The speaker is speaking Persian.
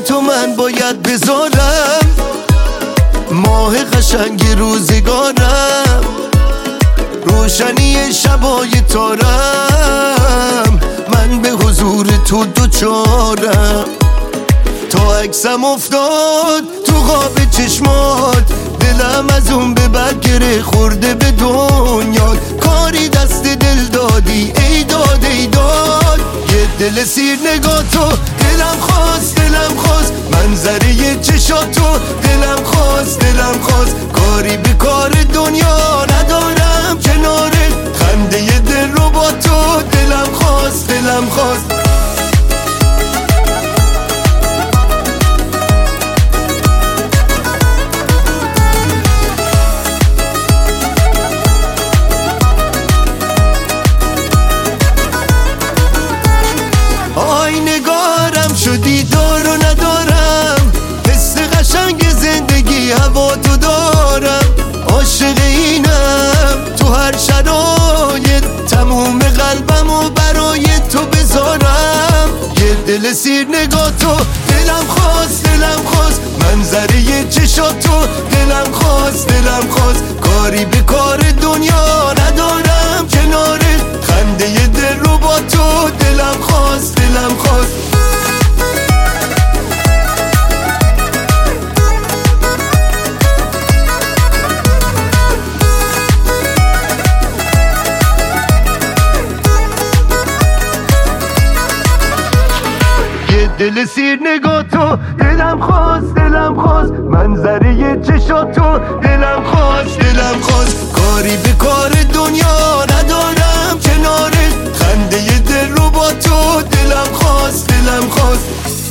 تو من باید بذارم ماه قشنگ روزگارم، روشنی شبای تارم، من به حضور تو دوچارم. تا عکسم افتاد تو خواب چشمات، دلم از اون به بعد گره خورده به دنیا. کاری دست دل دادی ای داد ای داد، یه دل سیر نگاه تو دلم خواست منظره چشاتو دلم خواست کاری به کار دنیا ندارم کنارت، خنده دل رو با تو دلم خواست آی نگارم شدی دار و ندارم، حس قشنگ زندگی هوا تو دارم. عاشق اینم تو هر شرایط، تموم قلبم و برای تو بذارم. یه دل سیر نگاه تو دلم خواست منظره چشاتو دلم خواست کاری به کار دنیا ندارم کنارت، خنده دل رو با تو دلم خواست دل سیر نگاه تو دلم خواست منظره چشاتو دلم خواست کاری به کار دنیا ندارم کنارت، خنده دل رو با تو دلم خواست